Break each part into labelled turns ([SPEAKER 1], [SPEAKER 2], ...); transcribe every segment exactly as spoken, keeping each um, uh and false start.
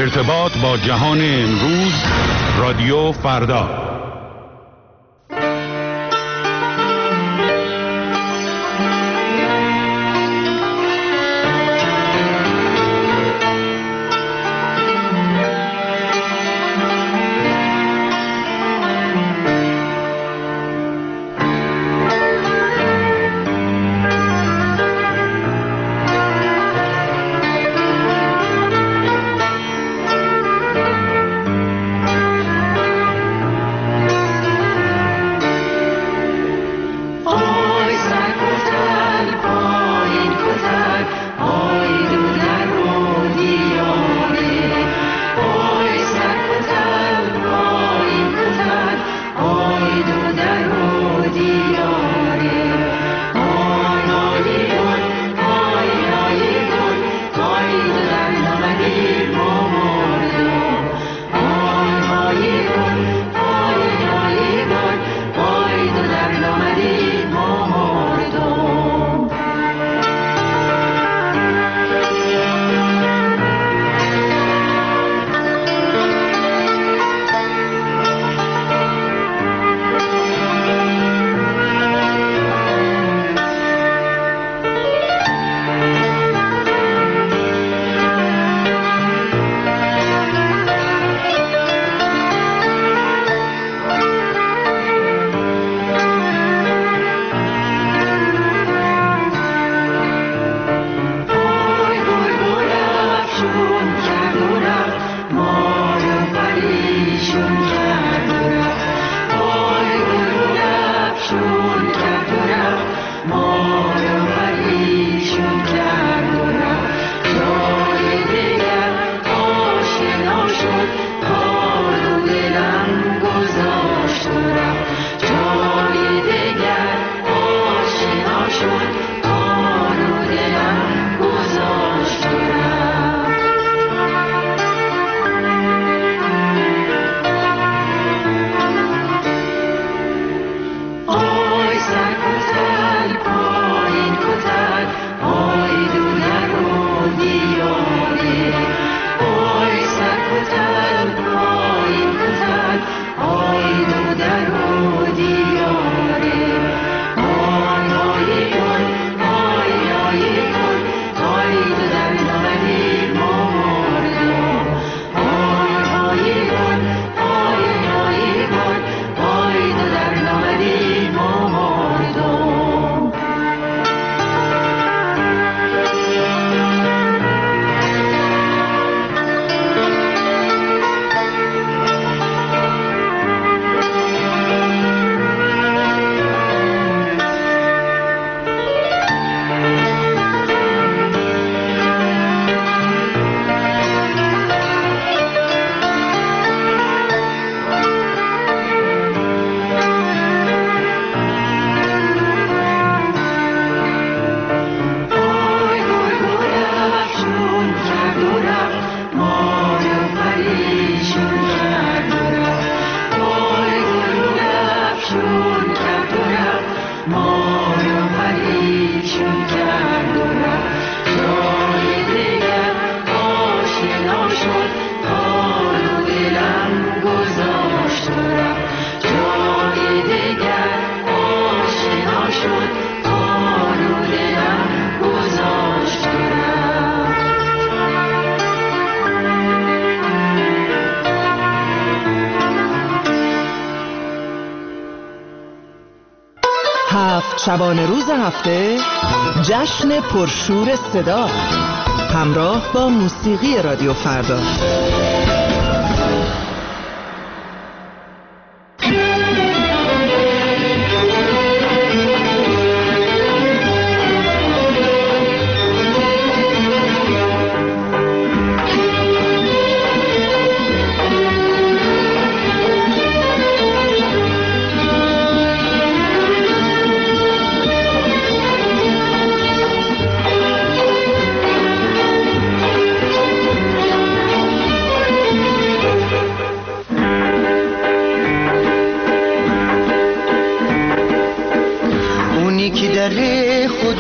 [SPEAKER 1] ارتباط با جهان امروز، رادیو فردا.
[SPEAKER 2] شبانه روز هفته جشن پرشور صدا همراه با موسیقی رادیو فردا.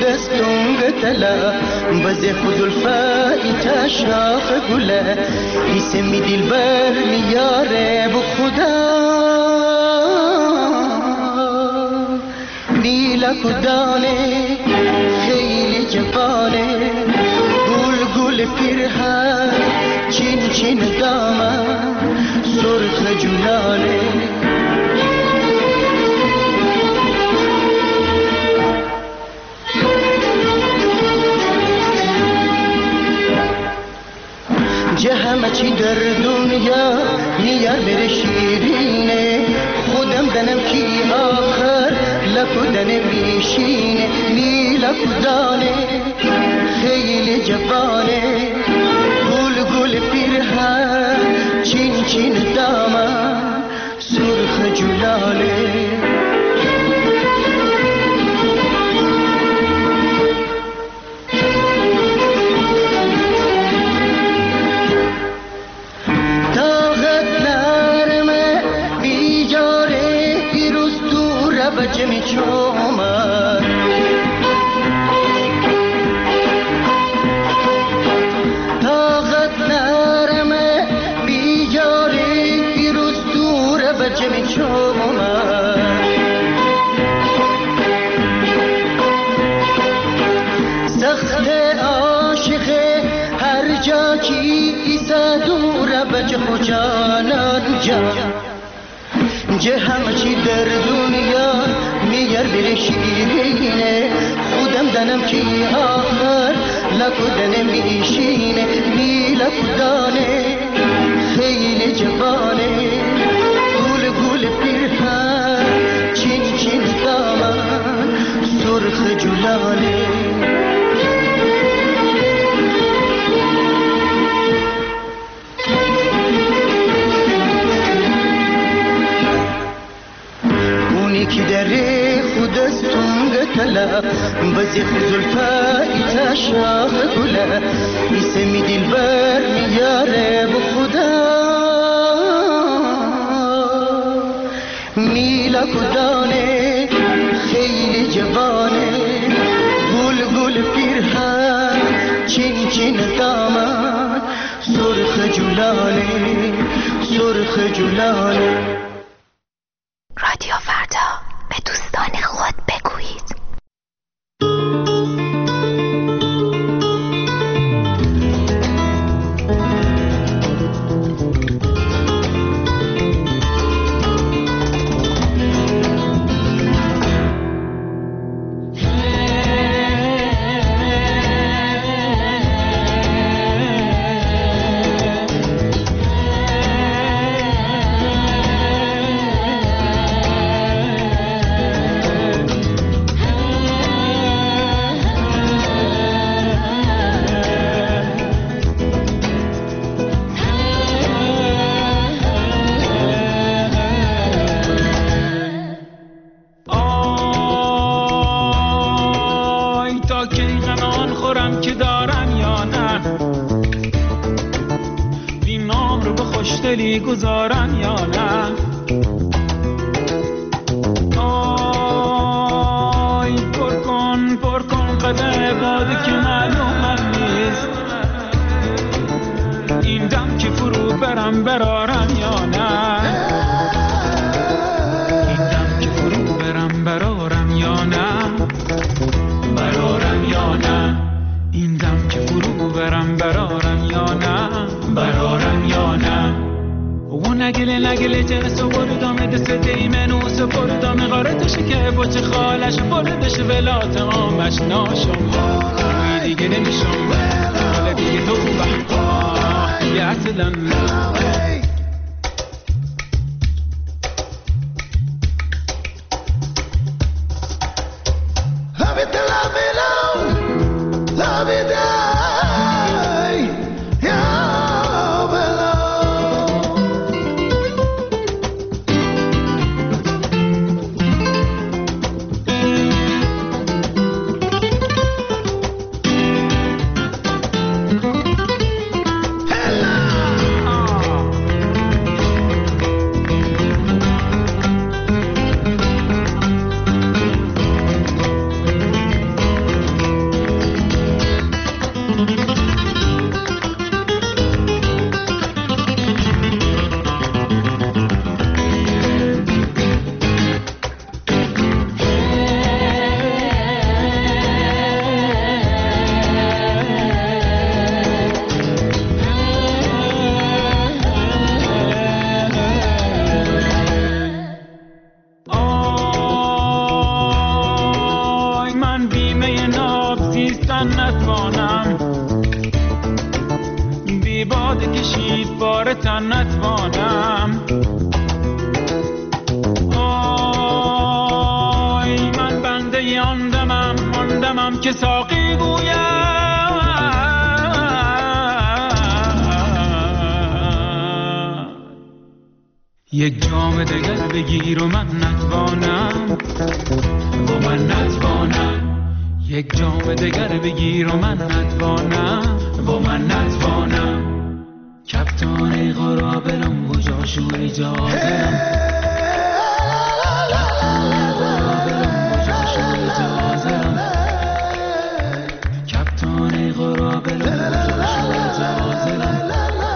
[SPEAKER 3] خودستون قتلا بزی خود الفایی تشاف گله ایسمی دیل بر میاره بو خدا نیلا کدانه خیلی جوانه گل گل پیرهن چین چین دامن سرخ جولانه جه همه چی در دنیا میار بره شیرینه خودم دنم کی آخر لکدن میشینه نیلا کدانه خیلی جوانه گل گل پیرهن چین چین دامن سرخ جلاله جمی چومن طاقت نرمه بیجاری پیروز دوره و جمی چومن سخت عاشقه هر جا کی ایسا دوره و جه خوشانان جا جه همه چی در دنیا میار بره شیرینه خودم دنم کی آخر لکدن میشینه نیلا کدانه خیلی جوانه گل گل پیرهن چین چین دامن سرخ جلاله کی دره خودستون قتلا بزی خزلفایی تشاخ گله ایسمی دیل بر میاره بو خدا نیلا کدانه خیلی جوانه گل گل پیرهن چین چین دامن سرخ جلاله سرخ جلاله
[SPEAKER 4] رادیو فردا به دوستان خود بگویید.
[SPEAKER 5] خوشدلی گذارم یا نه آی پر کن پر کن قدر باده که معلومم نیست این دم که فرو برم برارم یا نه این دم که فرو برم برارم یا نه برارم یا نه این دم که فرو برم برارم یا نه برارم یا نه و نگله نگله جرس و بردامه دست دیمنو و بردامه غارتشه که بچه خالش بردش ولات آمش ناشم روی دیگه نمیشم حالا دیگه تو بحقا یه اصلا Love it, love it, love it, بی باد کشید بار تن نتوانم. آی من بنده آن دمم آن دمم که ساقی گویم یک جام دگر بگیر و من نتوانم و من نتوانم. یک جام دگر بگیر و من نتوانم و من نتوانم. کپتان غرابلم و جاشو اجازم. کپتان غرابلم و جاشو اجازم. کپتان غرابلم و جاشو اجازم.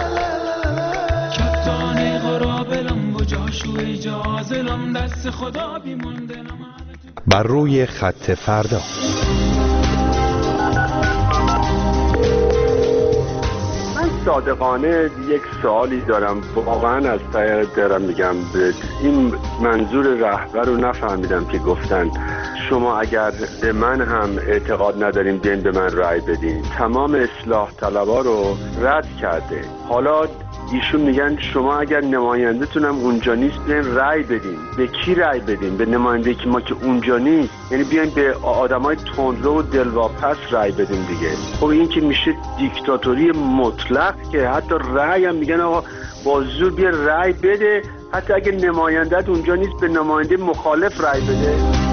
[SPEAKER 5] کپتان غرابلم و جاشو اجازم. دست خدا بیمونده
[SPEAKER 6] بر روی خط فردا.
[SPEAKER 7] صادقانه یک سوالی دارم، واقعا از ته دلم میگم، این منظور رهبر رو نفهمیدم که گفتن شما اگر به من هم اعتقاد ندارین بیاین به من رأی بدین. تمام اصلاح طلبا رو رد کرده. حالا ایشون میگن شما اگر نماینده‌تون هم اونجا نیست بیاین رأی بدین. به کی رأی بدین؟ به نماینده که ما که اونجا نیست. یعنی بیاین به آدمای تندرو و دلواپس رأی بدین دیگه. خب این که میشه دیکتاتوری مطلق که حتی رأی هم میگن آقا با زور بیا رأی بده، حتی اگه نماینده‌ت اونجا نیست به نماینده مخالف رأی بده.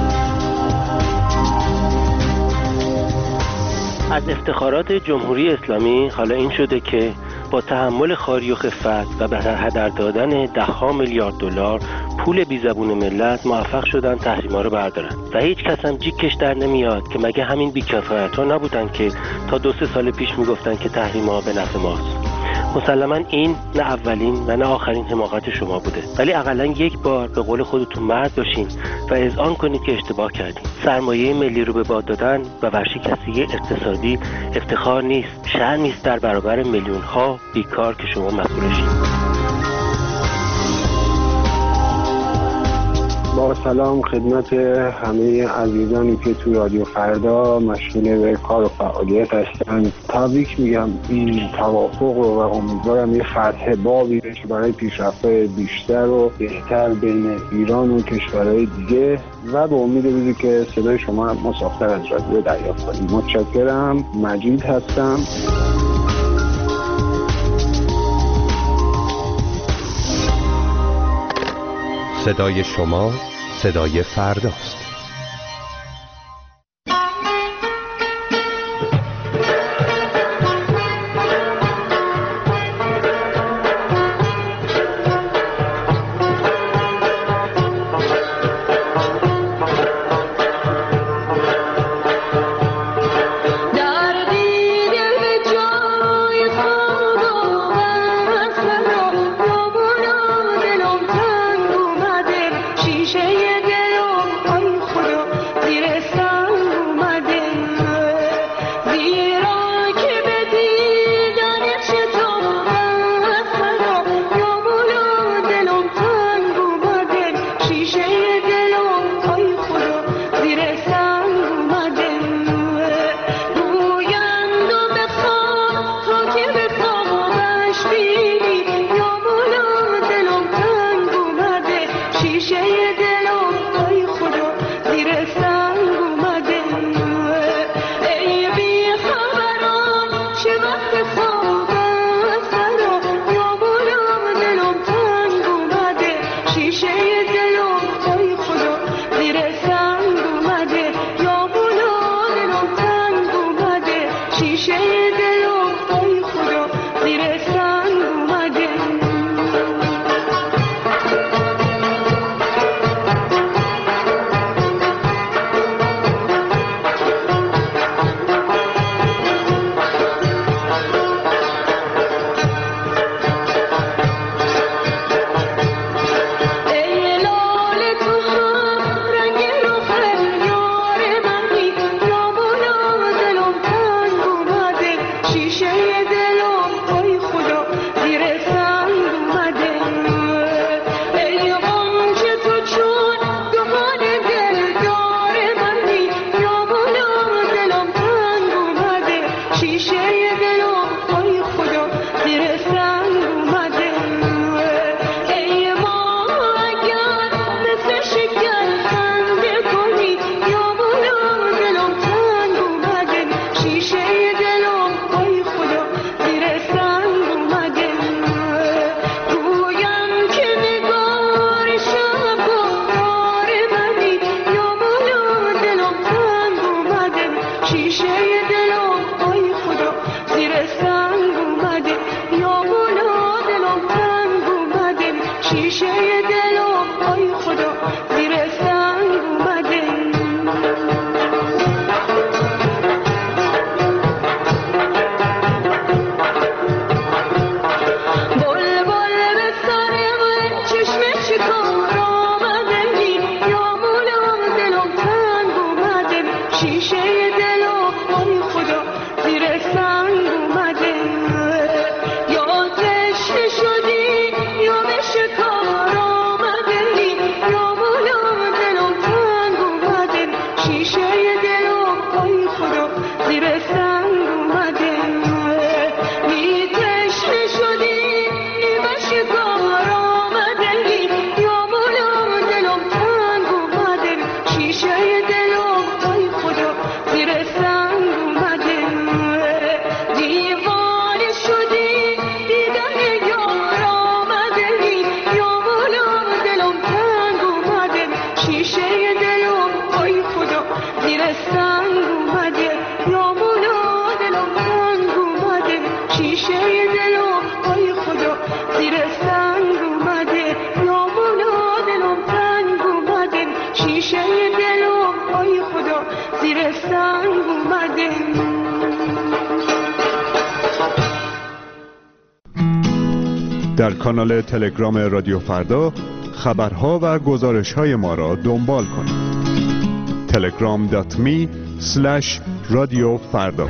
[SPEAKER 8] از افتخارات جمهوری اسلامی حالا این شده که با تحمل خاری و خفت و به هدر دادن ده ها میلیارد دلار پول بی زبون ملت موفق شدن تحریما رو بردارن و هیچ کس هم جیکش در نمیاد که مگه همین بی‌کفایت‌ها نبودن که تا دو سه سال پیش میگفتن که تحریما به نفع ماست. مسلما این نه اولین و نه آخرین حماقت شما بوده، ولی اقلا یک بار به قول خودتون مرد باشین و اذعان کنید که اشتباه کردین. سرمایه ملی رو به باد دادن و ورشکستگی اقتصادی افتخار نیست، شرمی است در برابر میلیون ها بیکار که شما مسئولشین.
[SPEAKER 9] با سلام خدمت همه عزیزانی که تو رادیو فردا مشغول به کار و فعالیت هستن. تبریک میگم این توافق رو و امیدوارم یه فتح بابی بشه برای پیشرفت بیشتر و بهتر بین ایران و کشورهای دیگه و به امید روزی که صدای شما مسافر از رادیو دریافت کنیم. متشکرم. مجید هستم.
[SPEAKER 6] صدای شما صدای فرداست.
[SPEAKER 10] شیشه دلم ای خدا زیر سنگ شیشه دلم ای خدا زیر سنگ اومده.
[SPEAKER 1] در کانال تلگرام رادیو فردا خبرها و گزارش‌های ما را دنبال کنید. تلگرام دات می اسلش رادیو فردا.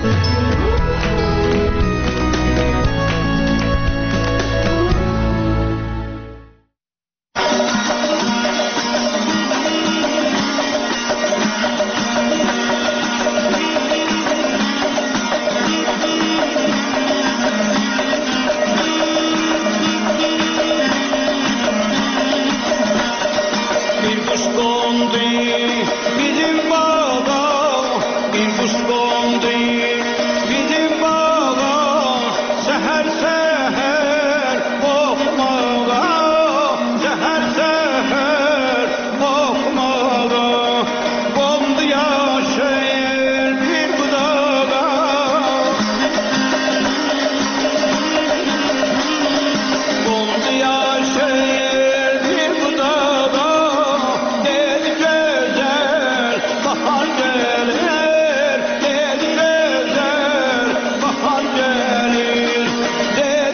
[SPEAKER 11] Gelir,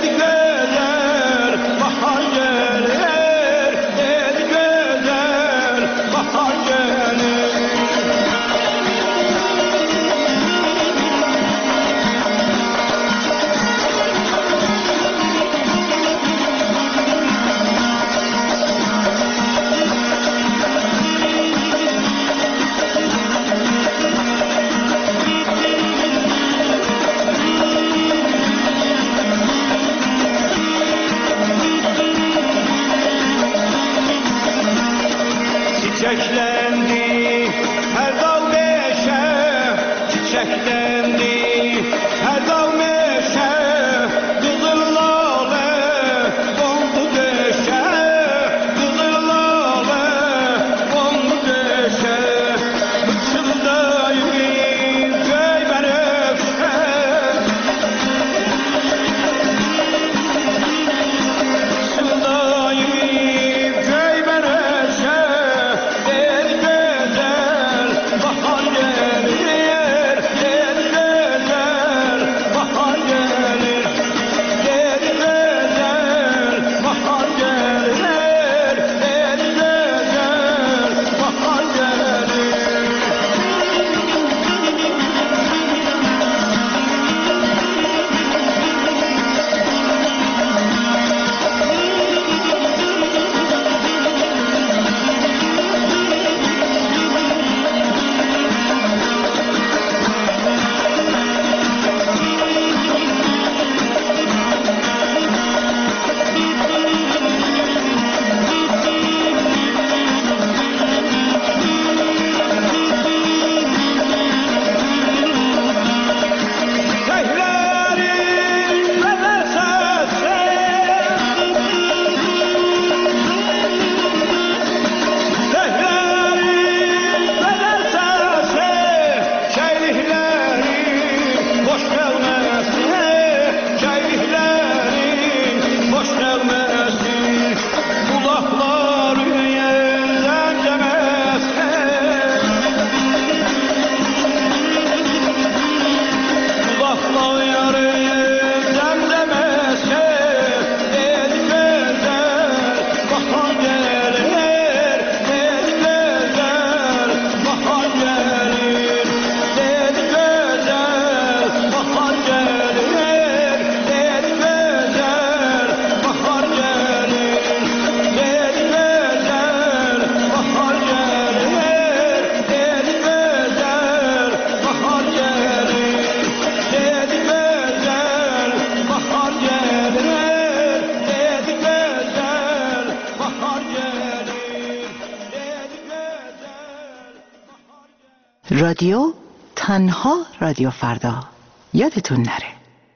[SPEAKER 2] رادیو تنها رادیو فردا یادتون نره.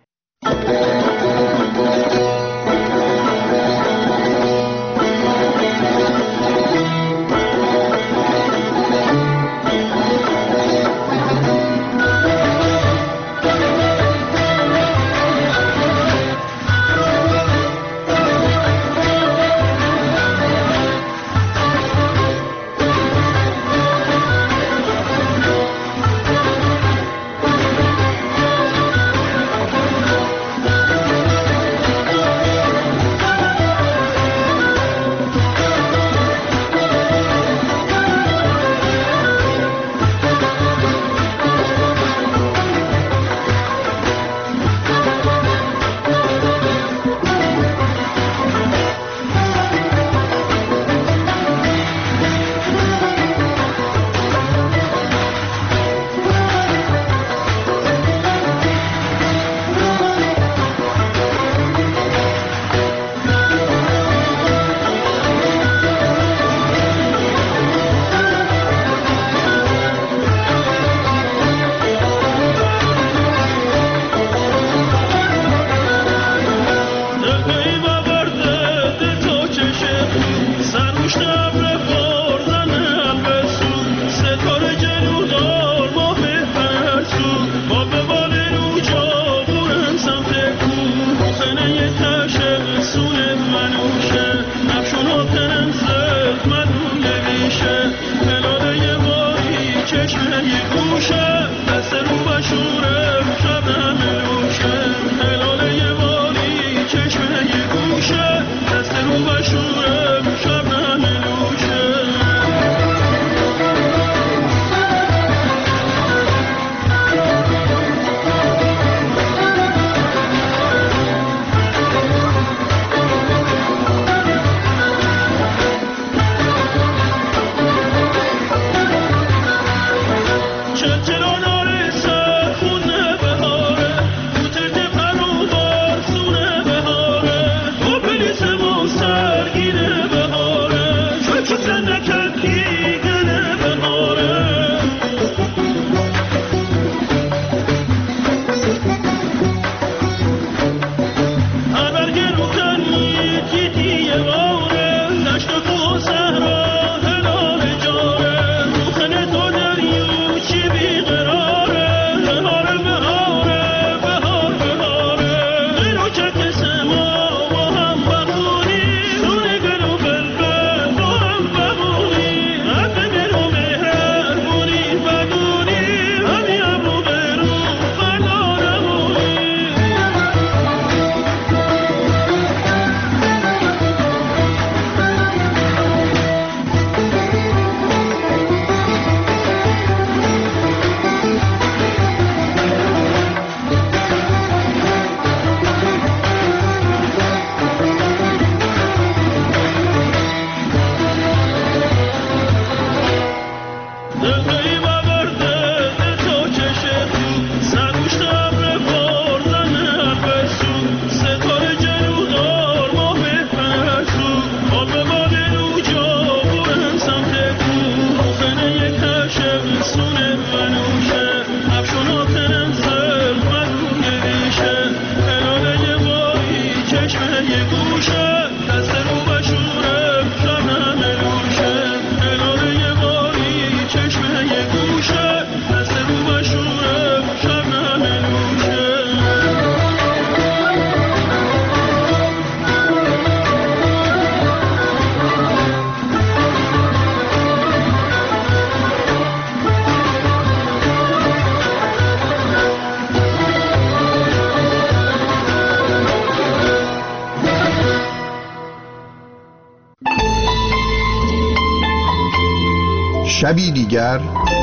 [SPEAKER 11] شبی دیگر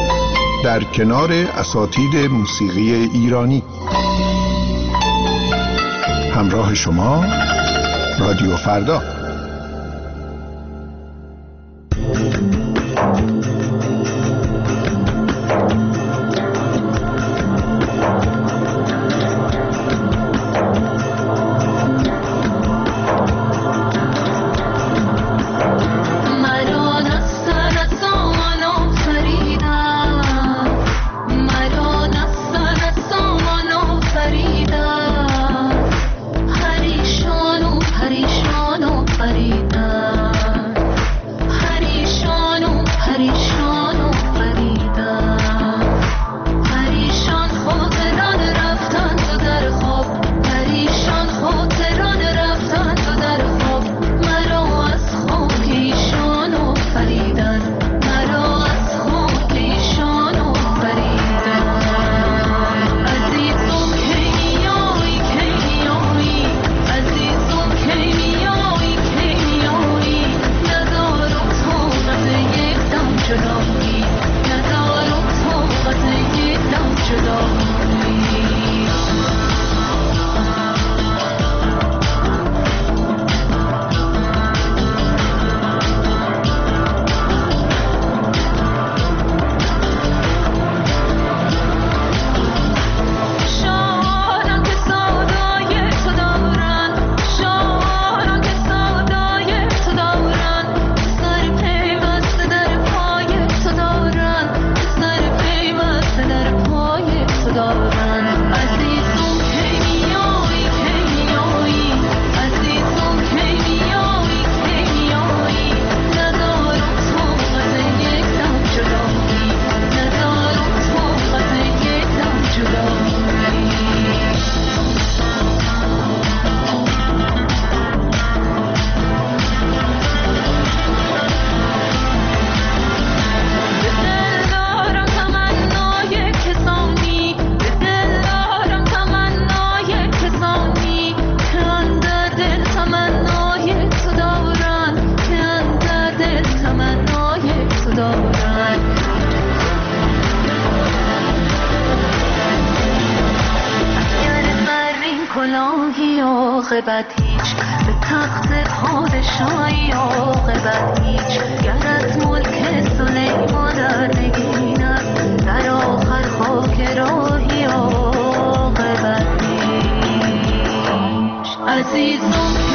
[SPEAKER 11] در کنار اساتید موسیقی ایرانی. همراه شما رادیو فردا.
[SPEAKER 10] مرا دست از آن آفریدن
[SPEAKER 4] عاقبت هیچ، به تخت پادشاهی عاقبت هیچ. گر از ملک سلیمان در نگین است، در آخر خاک راهی عاقبت هیچ. عزیزم